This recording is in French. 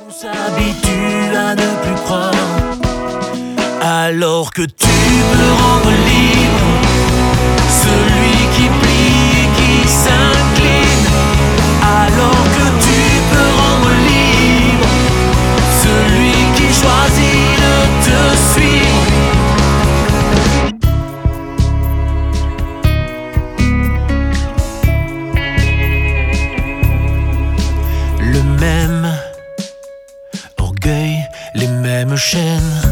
On s'habitue à ne plus croire, alors que tu peux rendre libre celui qui plie, qui s'incline. Alors que tu peux rendre libre celui qui choisit de te suivre. Le même orgueil, les mêmes chaînes.